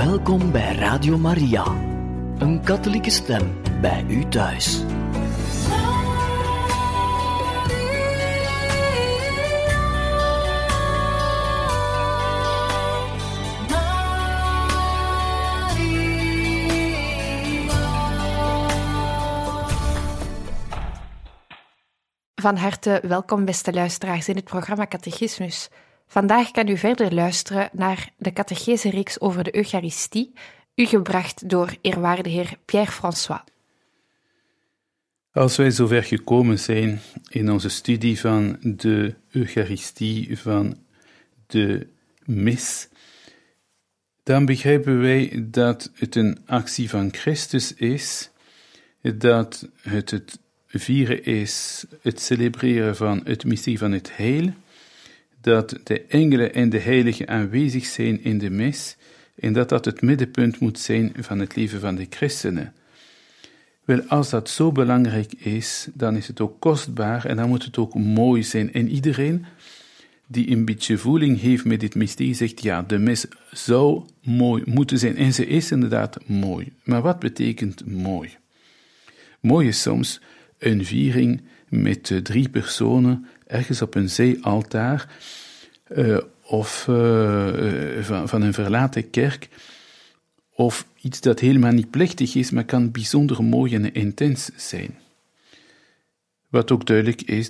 Welkom bij Radio Maria, een katholieke stem bij u thuis. Van harte welkom, beste luisteraars, in het programma Catechismus. Vandaag kan u verder luisteren naar de catechese-reeks over de Eucharistie, u gebracht door eerwaarde heer Pierre-François. Als wij zover gekomen zijn in onze studie van de Eucharistie, van de mis, dan begrijpen wij dat het een actie van Christus is, dat het vieren is, het celebreren van het mysterie van het heil, dat de engelen en de heiligen aanwezig zijn in de mis en dat dat het middenpunt moet zijn van het leven van de christenen. Wel, als dat zo belangrijk is, dan is het ook kostbaar en dan moet het ook mooi zijn. En iedereen die een beetje voeling heeft met dit mysterie zegt, ja, de mis zou mooi moeten zijn. En ze is inderdaad mooi. Maar wat betekent mooi? Mooi is soms een viering met 3 personen ergens op een zijaltaar of van een verlaten kerk, of iets dat helemaal niet plechtig is, maar kan bijzonder mooi en intens zijn. Wat ook duidelijk is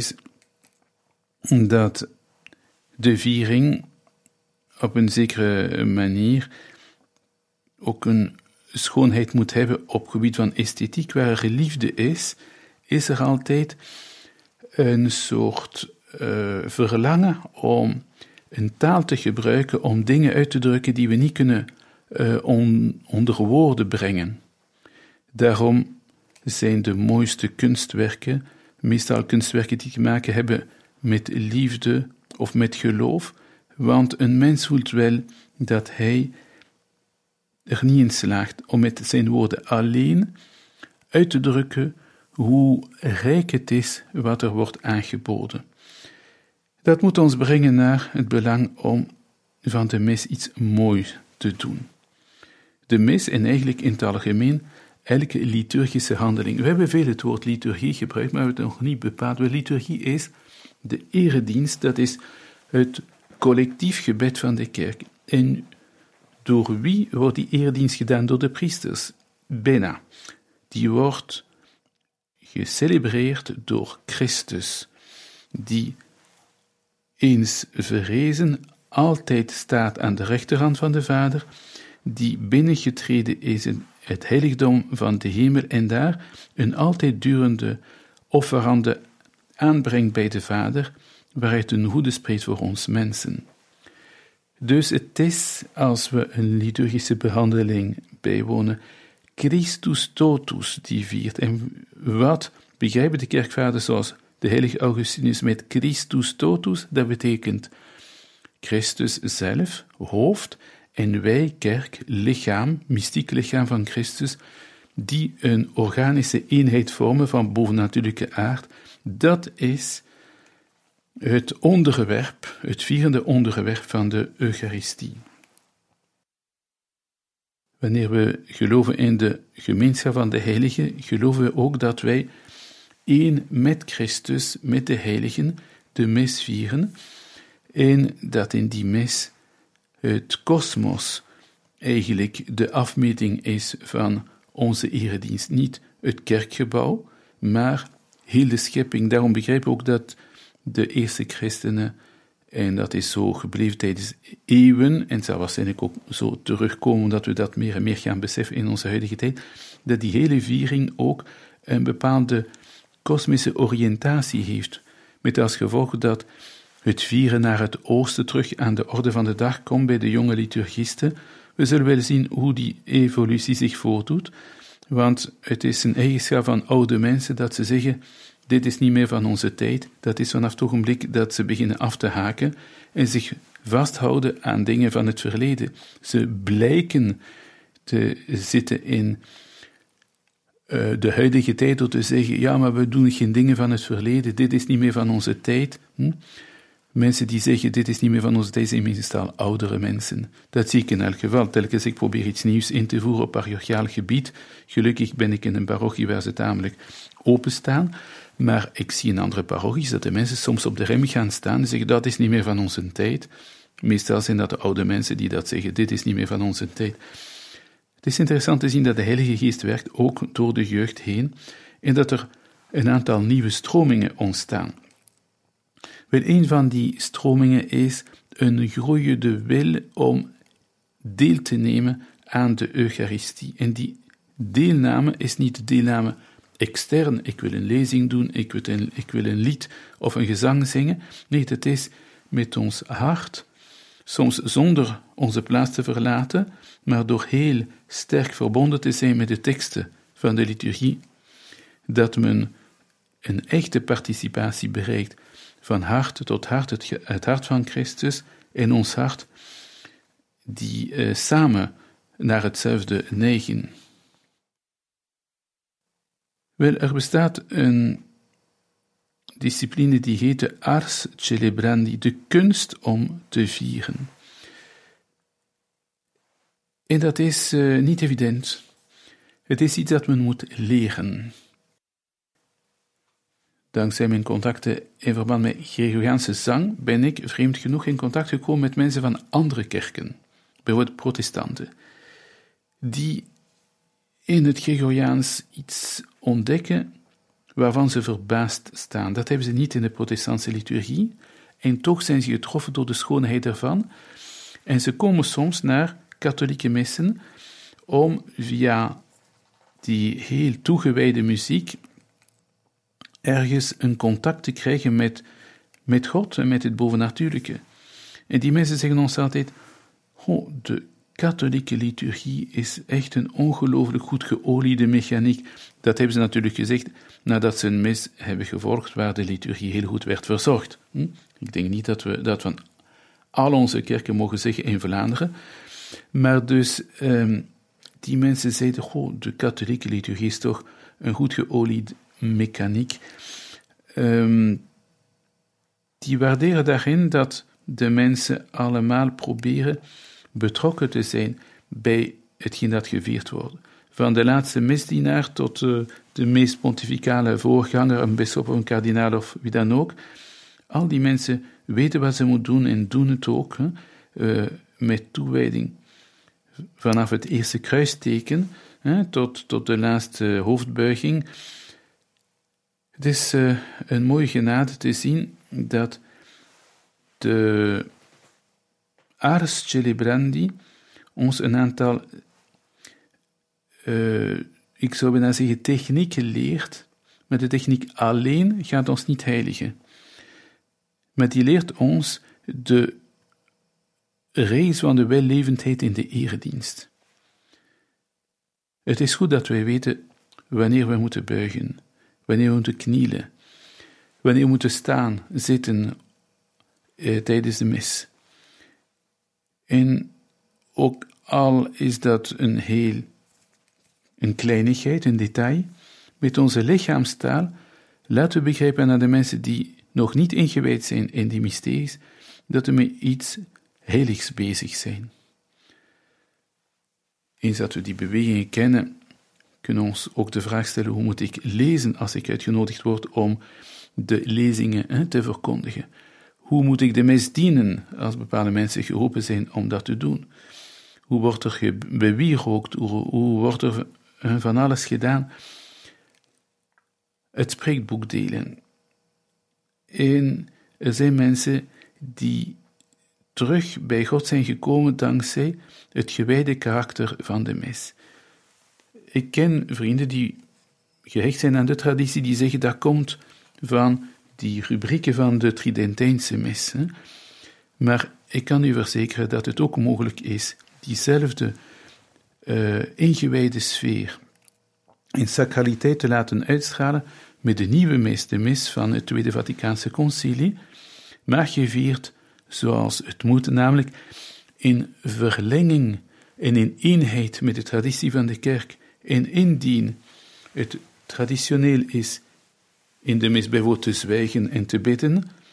dat de viering op een zekere manier ook een schoonheid moet hebben op gebied van esthetiek. Waar er liefde is er altijd een soort verlangen om een taal te gebruiken om dingen uit te drukken die we niet kunnen onder woorden brengen. Daarom zijn de mooiste kunstwerken meestal kunstwerken die te maken hebben met liefde of met geloof, want een mens voelt wel dat hij er niet in slaagt om met zijn woorden alleen uit te drukken hoe rijk het is wat er wordt aangeboden. Dat moet ons brengen naar het belang om van de mis iets moois te doen. De mis en eigenlijk in het algemeen elke liturgische handeling. We hebben veel het woord liturgie gebruikt, maar we hebben het nog niet bepaald. Liturgie is de eredienst, dat is het collectief gebed van de kerk. En door wie wordt die eredienst gedaan? Door de priesters. Bijna. Die wordt gecelebreerd door Christus, die eens verrezen altijd staat aan de rechterhand van de Vader, die binnengetreden is in het heiligdom van de hemel en daar een altijd durende offerande aanbrengt bij de Vader, waaruit een goede spreekt voor ons mensen. Dus het is, als we een liturgische behandeling bijwonen, Christus totus die viert. En wat begrijpen de kerkvaders zoals de heilige Augustinus met Christus totus? Dat betekent Christus zelf, hoofd, en wij, kerk, lichaam, mystiek lichaam van Christus, die een organische eenheid vormen van bovennatuurlijke aard. Dat is het onderwerp, het vierende onderwerp van de Eucharistie. Wanneer we geloven in de gemeenschap van de heiligen, geloven we ook dat wij één met Christus, met de heiligen, de mis vieren, en dat in die mis het kosmos eigenlijk de afmeting is van onze eredienst. Niet het kerkgebouw, maar heel de schepping. Daarom begrijpen we ook dat de eerste christenen, en dat is zo gebleven tijdens eeuwen, en zal waarschijnlijk ook zo terugkomen, omdat we dat meer en meer gaan beseffen in onze huidige tijd, dat die hele viering ook een bepaalde kosmische oriëntatie heeft, met als gevolg dat het vieren naar het oosten terug aan de orde van de dag komt bij de jonge liturgisten. We zullen wel zien hoe die evolutie zich voordoet, want het is een eigenschap van oude mensen dat ze zeggen, dit is niet meer van onze tijd. Dat is vanaf het ogenblik dat ze beginnen af te haken en zich vasthouden aan dingen van het verleden. Ze blijken te zitten in de huidige tijd door te zeggen, ja, maar we doen geen dingen van het verleden, dit is niet meer van onze tijd. Mensen die zeggen, dit is niet meer van onze tijd, zijn meestal oudere mensen. Dat zie ik in elk geval. Telkens ik probeer iets nieuws in te voeren op parochiaal gebied. Gelukkig ben ik in een parochie waar ze tamelijk openstaan. Maar ik zie in andere parochies dat de mensen soms op de rem gaan staan en zeggen, dat is niet meer van onze tijd. Meestal zijn dat de oude mensen die dat zeggen, dit is niet meer van onze tijd. Het is interessant te zien dat de Heilige Geest werkt ook door de jeugd heen en dat er een aantal nieuwe stromingen ontstaan. Wel, een van die stromingen is een groeiende wil om deel te nemen aan de Eucharistie. En die deelname is niet de deelname extern, ik wil een lezing doen, ik wil een lied of een gezang zingen. Nee, het is met ons hart, soms zonder onze plaats te verlaten, maar door heel sterk verbonden te zijn met de teksten van de liturgie, dat men een echte participatie bereikt van hart tot hart, het hart van Christus en ons hart, die samen naar hetzelfde neigen. Wel, er bestaat een discipline die heet de ars celebrandi, de kunst om te vieren. En dat is niet evident. Het is iets dat men moet leren. Dankzij mijn contacten in verband met Gregoriaanse zang ben ik, vreemd genoeg, in contact gekomen met mensen van andere kerken, bijvoorbeeld protestanten, die in het Gregoriaans iets ontdekken waarvan ze verbaasd staan. Dat hebben ze niet in de protestantse liturgie, en toch zijn ze getroffen door de schoonheid ervan, en ze komen soms naar katholieke missen om via die heel toegewijde muziek ergens een contact te krijgen met God en met het bovennatuurlijke. En die mensen zeggen ons altijd, de katholieke liturgie is echt een ongelooflijk goed geoliede mechaniek. Dat hebben ze natuurlijk gezegd nadat ze een mis hebben gevolgd waar de liturgie heel goed werd verzorgd. Ik denk niet dat we dat van al onze kerken mogen zeggen in Vlaanderen, maar dus die mensen zeiden, de katholieke liturgie is toch een goed geolied mechaniek. Die waarderen daarin dat de mensen allemaal proberen betrokken te zijn bij hetgeen dat gevierd wordt. Van de laatste misdienaar tot de meest pontificale voorganger, een bisschop of een kardinaal of wie dan ook. Al die mensen weten wat ze moeten doen en doen het ook met toewijding. Vanaf het eerste kruisteken tot de laatste hoofdbuiging. Het is een mooie genade te zien dat de ars celebrandi ons een aantal, ik zou bijna zeggen, technieken leert, maar de techniek alleen gaat ons niet heiligen. Maar die leert ons de reis van de wellevendheid in de eredienst. Het is goed dat wij weten wanneer we moeten buigen, wanneer we moeten knielen, wanneer we moeten staan, zitten tijdens de mis. En ook al is dat een kleinigheid, een detail, met onze lichaamstaal laten we begrijpen aan de mensen die nog niet ingewijd zijn in die mysteries, dat we met iets heiligs bezig zijn. Eens dat we die bewegingen kennen, kunnen we ons ook de vraag stellen, hoe moet ik lezen als ik uitgenodigd word om de lezingen te verkondigen? Hoe moet ik de mis dienen als bepaalde mensen geroepen zijn om dat te doen? Hoe wordt er bewierookt? Hoe wordt er van alles gedaan? Het spreekboek delen. En er zijn mensen die terug bij God zijn gekomen dankzij het gewijde karakter van de mis. Ik ken vrienden die gehecht zijn aan de traditie, die zeggen dat komt van die rubrieken van de Tridentijnse mis. Maar ik kan u verzekeren dat het ook mogelijk is diezelfde ingewijde sfeer in sacraliteit te laten uitstralen met de nieuwe mis, de mis van het Tweede Vaticaanse Concilie, maar gevierd zoals het moet, namelijk in verlenging en in eenheid met de traditie van de kerk. En indien het traditioneel is in de mis bijvoorbeeld te zwijgen en te bidden,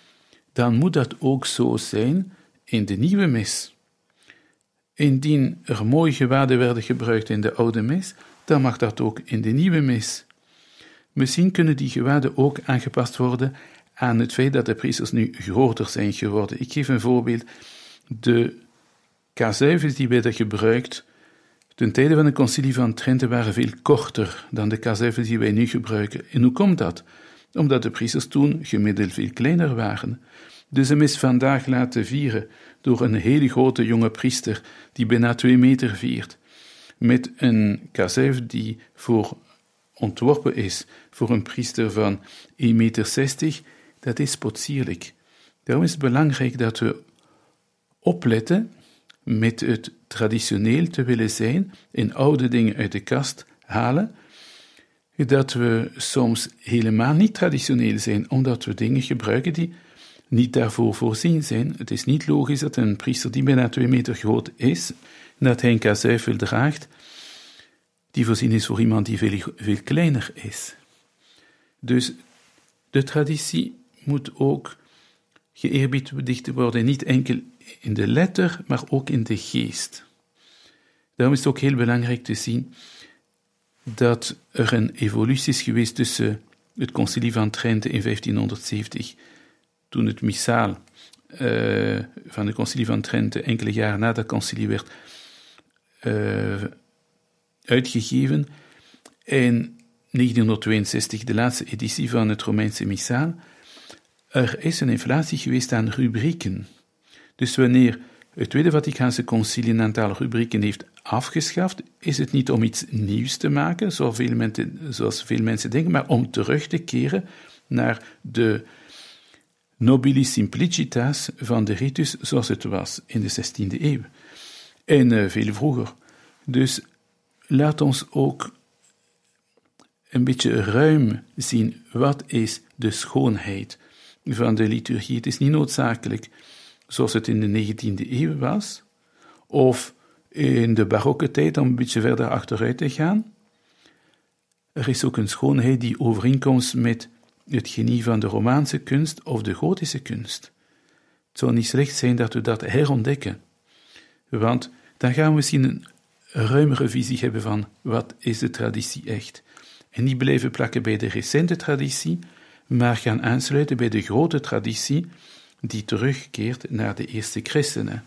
dan moet dat ook zo zijn in de nieuwe mis. Indien er mooie gewaden werden gebruikt in de oude mis, dan mag dat ook in de nieuwe mis. Misschien kunnen die gewaden ook aangepast worden aan het feit dat de priesters nu groter zijn geworden. Ik geef een voorbeeld. De kazuivels die werden gebruikt ten tijde van het concilie van Trente waren veel korter dan de kazuivels die wij nu gebruiken. En hoe komt dat? Omdat de priesters toen gemiddeld veel kleiner waren. Dus een mis vandaag laten vieren door een hele grote jonge priester die bijna 2 meter viert, met een kazuivel die ontworpen is voor een priester van 1,60 meter, dat is potsierlijk. Daarom is het belangrijk dat we opletten met het traditioneel te willen zijn en oude dingen uit de kast halen, dat we soms helemaal niet traditioneel zijn, omdat we dingen gebruiken die niet daarvoor voorzien zijn. Het is niet logisch dat een priester die bijna 2 meter groot is, dat hij een kazuifel draagt, die voorzien is voor iemand die veel kleiner is. Dus de traditie moet ook geëerbiedigd worden, niet enkel in de letter, maar ook in de geest. Daarom is het ook heel belangrijk te zien dat er een evolutie is geweest tussen het concilie van Trente in 1570, toen het missaal van het concilie van Trente enkele jaren na dat concilie werd uitgegeven, en 1962 de laatste editie van het Romeinse missaal. Er is een inflatie geweest aan rubrieken. Dus wanneer het Tweede Vaticaanse Concilie een aantal rubrieken heeft afgeschaft, is het niet om iets nieuws te maken, zoals veel mensen denken, maar om terug te keren naar de nobilis simplicitas van de ritus zoals het was in de 16e eeuw. En veel vroeger. Dus laat ons ook een beetje ruim zien, wat is de schoonheid van de liturgie. Het is niet noodzakelijk zoals het in de 19e eeuw was, of in de barokke tijd om een beetje verder achteruit te gaan. Er is ook een schoonheid die overeenkomt met het genie van de Romaanse kunst of de Gotische kunst. Het zou niet slecht zijn dat we dat herontdekken, want dan gaan we misschien een ruimere visie hebben van wat is de traditie echt. En niet blijven plakken bij de recente traditie, maar gaan aansluiten bij de grote traditie die terugkeert naar de eerste christenen.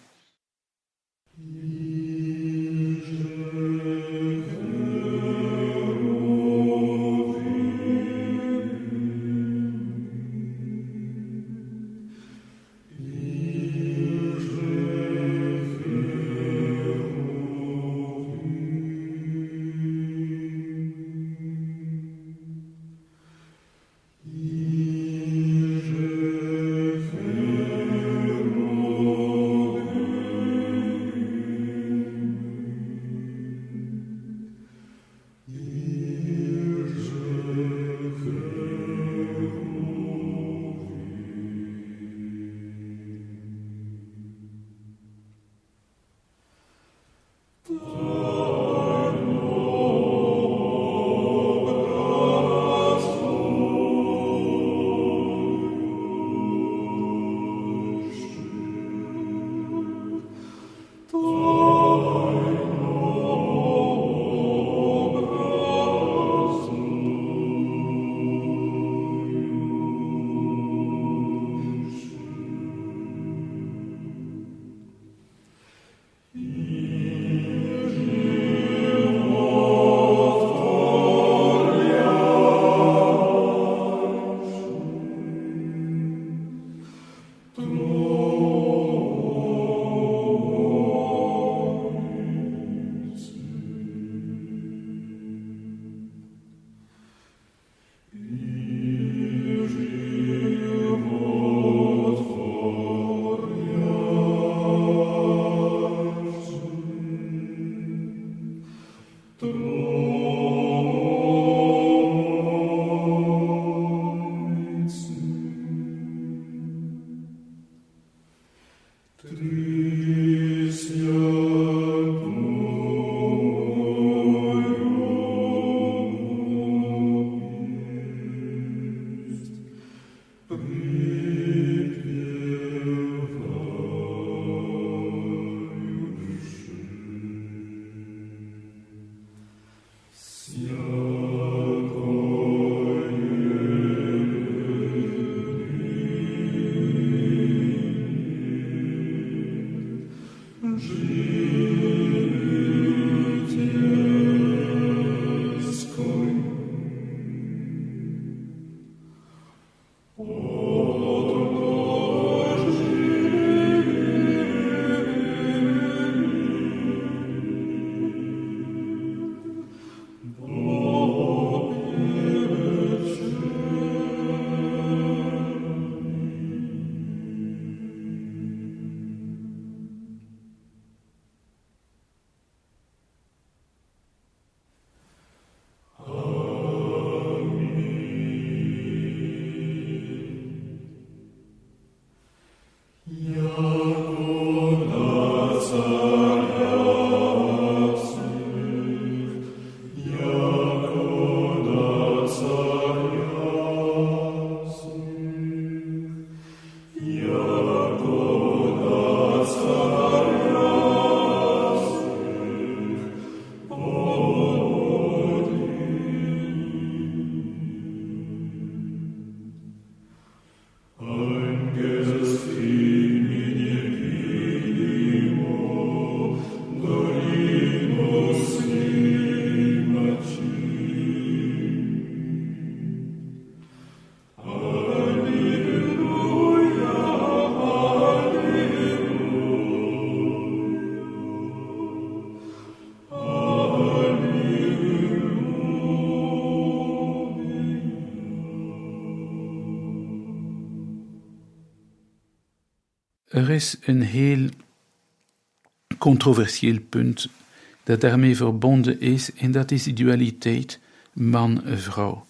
Er is een heel controversieel punt dat daarmee verbonden is, en dat is de dualiteit man-vrouw.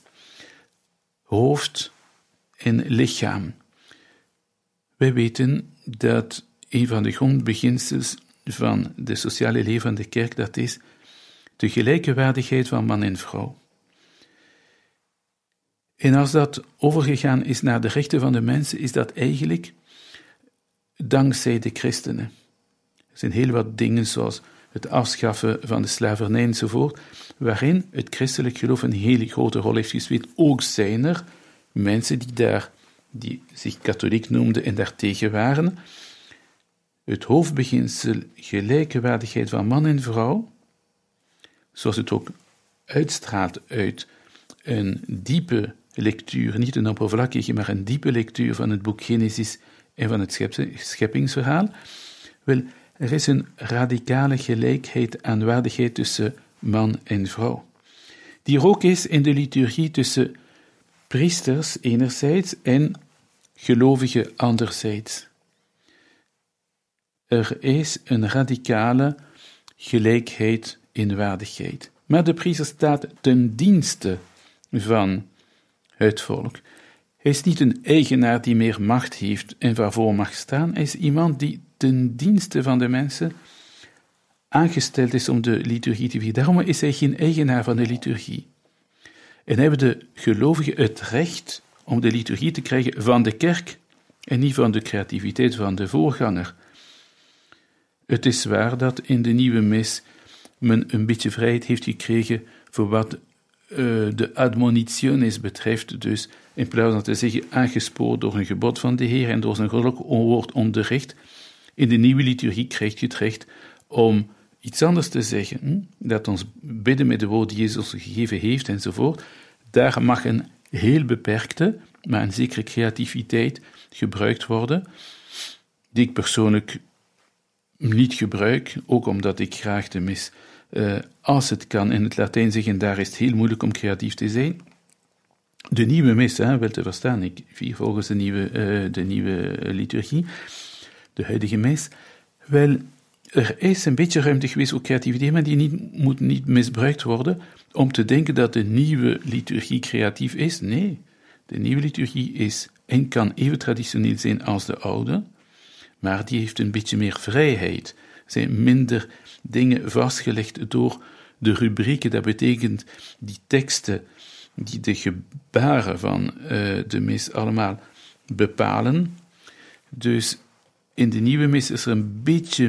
Hoofd en lichaam. Wij weten dat een van de grondbeginsels van de sociale leven van de kerk, dat is de gelijke waardigheid van man en vrouw. En als dat overgegaan is naar de rechten van de mensen, is dat eigenlijk dankzij de christenen. Er zijn heel wat dingen zoals het afschaffen van de slavernij enzovoort, waarin het christelijk geloof een hele grote rol heeft gespeeld. Ook zijn er mensen die zich katholiek noemden en daartegen waren. Het hoofdbeginsel gelijke waardigheid van man en vrouw, zoals het ook uitstraalt uit een diepe lectuur, niet een oppervlakkige, maar een diepe lectuur van het boek Genesis en van het scheppingsverhaal. Wel, er is een radicale gelijkheid aan waardigheid tussen man en vrouw, die er ook is in de liturgie tussen priesters enerzijds en gelovigen anderzijds. Er is een radicale gelijkheid in waardigheid. Maar de priester staat ten dienste van het volk. Hij is niet een eigenaar die meer macht heeft en waarvoor mag staan. Hij is iemand die ten dienste van de mensen aangesteld is om de liturgie te vieren. Daarom is hij geen eigenaar van de liturgie. En hebben de gelovigen het recht om de liturgie te krijgen van de kerk en niet van de creativiteit van de voorganger. Het is waar dat in de nieuwe mis men een beetje vrijheid heeft gekregen voor wat de admonitionis betreft, dus in plaats van te zeggen aangespoord door een gebod van de Heer en door zijn goddelijk woord onderricht, in de nieuwe liturgie krijg je het recht om iets anders te zeggen, dat ons bidden met de woorden die Jezus gegeven heeft enzovoort. Daar mag een heel beperkte, maar een zekere creativiteit gebruikt worden, die ik persoonlijk niet gebruik, ook omdat ik graag de mis, als het kan, in het Latijn zeggen, daar is het heel moeilijk om creatief te zijn. De nieuwe mis, wel te verstaan, ik vier volgens de nieuwe liturgie, de huidige mis, wel, er is een beetje ruimte geweest voor creativiteit, maar die moet niet misbruikt worden om te denken dat de nieuwe liturgie creatief is. Nee, de nieuwe liturgie is en kan even traditioneel zijn als de oude, maar die heeft een beetje meer vrijheid. Er zijn minder dingen vastgelegd door de rubrieken. Dat betekent die teksten die de gebaren van de mis allemaal bepalen. Dus in de nieuwe mis is er een beetje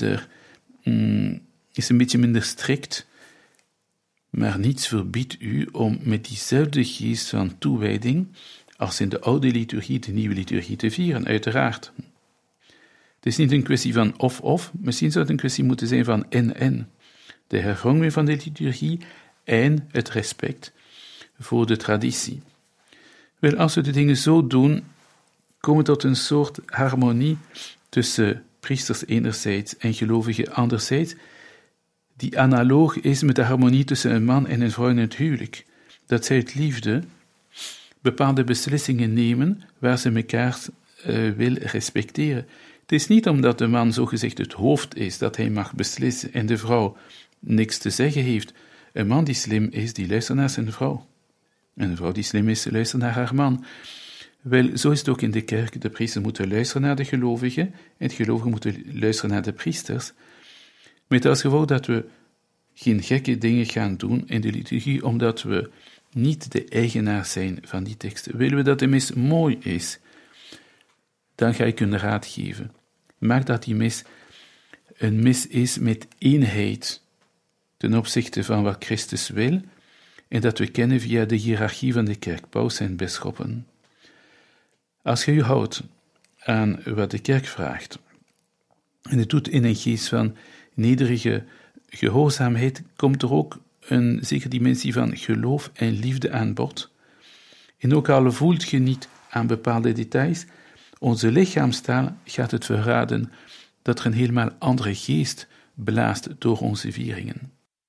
minder strikt, maar niets verbiedt u om met diezelfde geest van toewijding als in de oude liturgie de nieuwe liturgie te vieren, uiteraard. Het is niet een kwestie van of, misschien zou het een kwestie moeten zijn van en. De hervorming van de liturgie en het respect voor de traditie. Wel, als we de dingen zo doen, komen we tot een soort harmonie tussen priesters enerzijds en gelovigen anderzijds, die analoog is met de harmonie tussen een man en een vrouw in het huwelijk. Dat zij uit liefde bepaalde beslissingen nemen waar ze elkaar wil respecteren. Het is niet omdat de man zogezegd het hoofd is dat hij mag beslissen en de vrouw niks te zeggen heeft. Een man die slim is, die luistert naar zijn vrouw. En een vrouw die slim is, luistert naar haar man. Wel, zo is het ook in de kerk. De priesters moeten luisteren naar de gelovigen en de gelovigen moeten luisteren naar de priesters. Met als gevolg dat we geen gekke dingen gaan doen in de liturgie, omdat we niet de eigenaar zijn van die teksten. Willen we dat de mis mooi is, dan ga ik een raad geven. Maak dat die mis een mis is met eenheid ten opzichte van wat Christus wil en dat we kennen via de hiërarchie van de kerk, paus en bisschoppen. Als je je houdt aan wat de kerk vraagt en het doet in een geest van nederige gehoorzaamheid, komt er ook een zekere dimensie van geloof en liefde aan bod. En ook al voelt je niet aan bepaalde details, onze lichaamstaal gaat het verraden dat er een helemaal andere geest blaast door onze vieringen.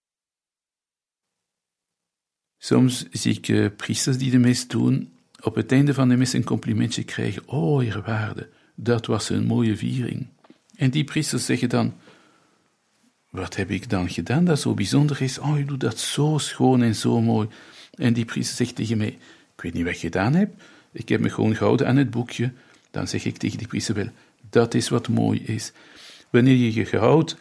Soms zie ik priesters die de mis doen, op het einde van de mis een complimentje krijgen. Oh, eerwaarde, dat was een mooie viering. En die priesters zeggen dan, wat heb ik dan gedaan dat zo bijzonder is? Oh, je doet dat zo schoon en zo mooi. En die priester zegt tegen mij, ik weet niet wat je gedaan hebt, ik heb me gewoon gehouden aan het boekje. Dan zeg ik tegen die priester wel, dat is wat mooi is. Wanneer je je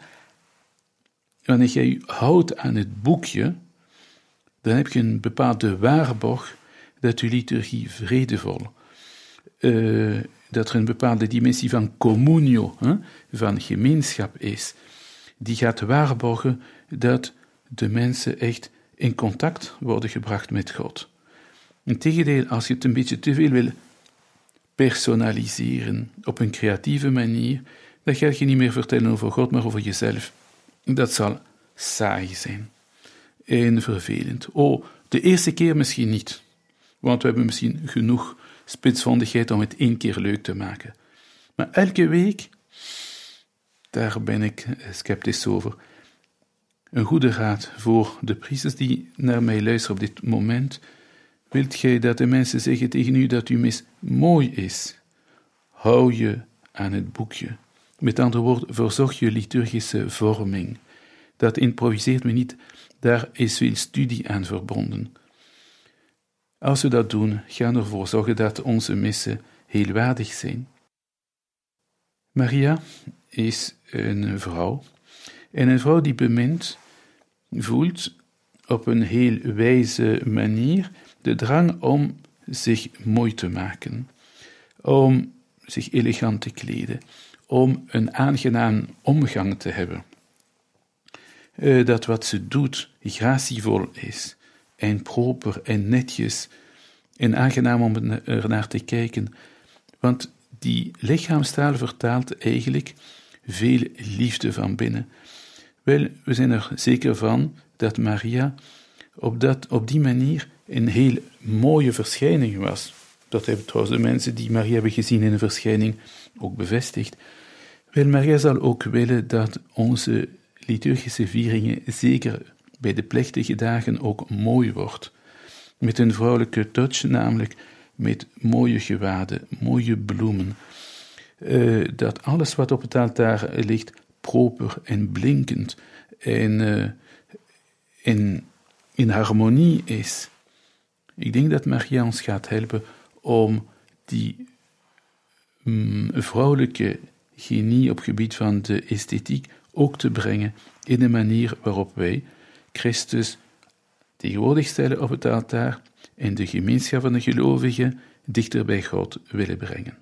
houdt aan het boekje, dan heb je een bepaalde waarborg dat je liturgie vredevol, dat er een bepaalde dimensie van communio, van gemeenschap is, die gaat waarborgen dat de mensen echt in contact worden gebracht met God. Integendeel, als je het een beetje te veel wil personaliseren op een creatieve manier, dan ga je niet meer vertellen over God, maar over jezelf. Dat zal saai zijn en vervelend. Oh, de eerste keer misschien niet, want we hebben misschien genoeg spitsvondigheid om het 1 keer leuk te maken. Maar elke week, daar ben ik sceptisch over. Een goede raad voor de priesters die naar mij luisteren op dit moment. Wilt gij dat de mensen zeggen tegen u dat uw mis mooi is? Hou je aan het boekje. Met andere woorden, verzorg je liturgische vorming. Dat improviseert me niet, daar is veel studie aan verbonden. Als we dat doen, gaan we ervoor zorgen dat onze missen heel waardig zijn. Maria is een vrouw. En een vrouw die bemint, voelt op een heel wijze manier de drang om zich mooi te maken, om zich elegant te kleden, om een aangenaam omgang te hebben. Dat wat ze doet gratievol is en proper en netjes en aangenaam om er naar te kijken, want die lichaamstaal vertaalt eigenlijk veel liefde van binnen. Wel, we zijn er zeker van dat Maria op die manier een heel mooie verschijning was. Dat hebben trouwens de mensen die Maria hebben gezien in een verschijning ook bevestigd. Wel, Maria zal ook willen dat onze liturgische vieringen, zeker bij de plechtige dagen, ook mooi wordt. Met een vrouwelijke touch, namelijk met mooie gewaden, mooie bloemen. Dat alles wat op het altaar ligt, proper en blinkend en in harmonie is. Ik denk dat Maria ons gaat helpen om die vrouwelijke genie op gebied van de esthetiek ook te brengen in de manier waarop wij Christus tegenwoordig stellen op het altaar en de gemeenschap van de gelovigen dichter bij God willen brengen.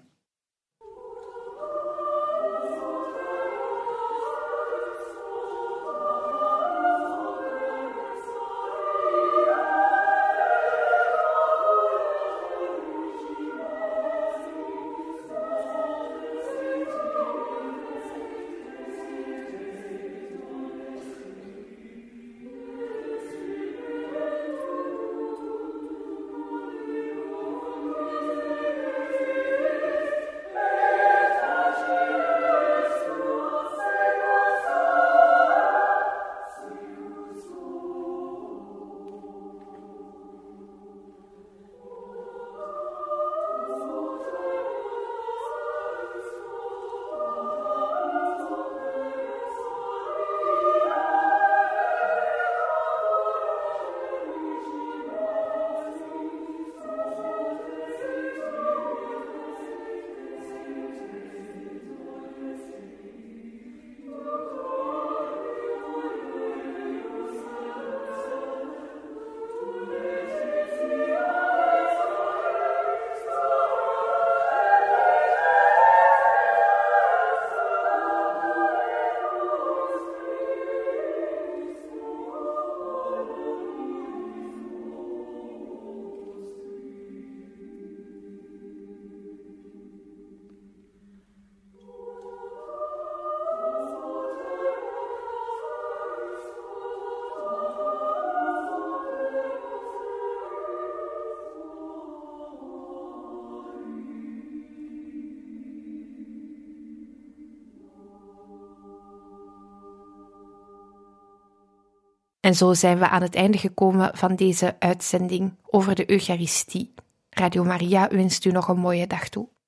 En zo zijn we aan het einde gekomen van deze uitzending over de Eucharistie. Radio Maria wenst u nog een mooie dag toe.